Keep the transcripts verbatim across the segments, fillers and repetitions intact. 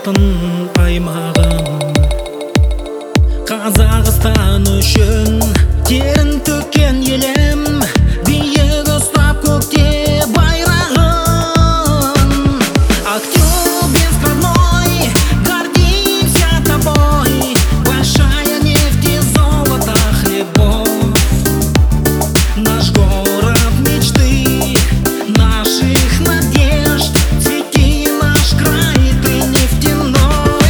алтын аймағым. Қазақстан үшін терін төккен елім, биік ұстап көкте байрағын. Актюбинск родной, гордимся тобой, большая нефть и золото, хлебов. Наш город мечты, наших надежд, цвети наш край, ты нефтяной.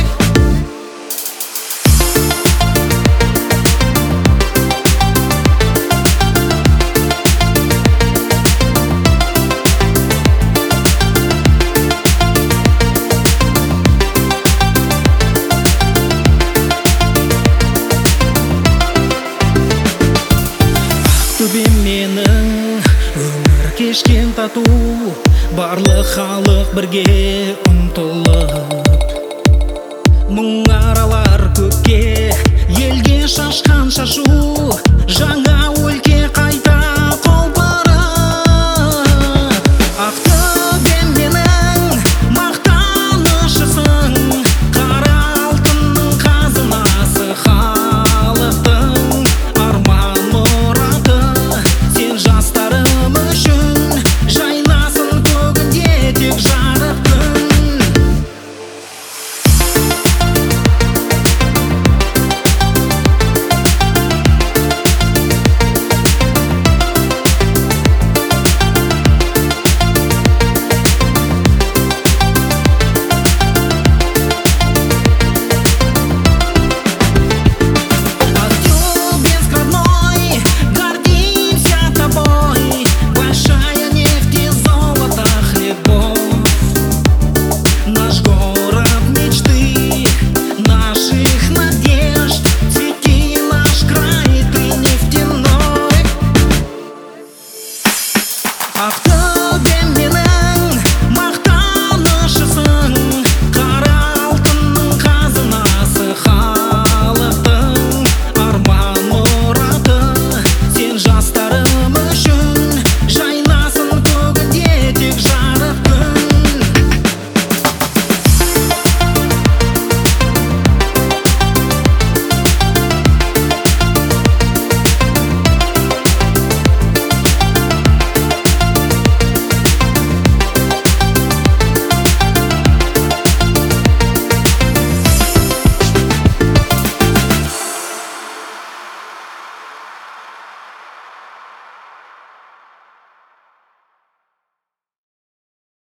Ақтөбем менің өмір кешкен тату, барлық халық бірге ұмтылып. Мұң аралар көкке, елге шашқан шашу, жаңа өлке қайта құлпырып. Ақтөбем менің мақтанышысың, қара алтынның қазынасы халықтың арман мұраты. Сен жастарым үшін жайнасын көгінде тек жарық күн. Наш город мечты, наших надежд.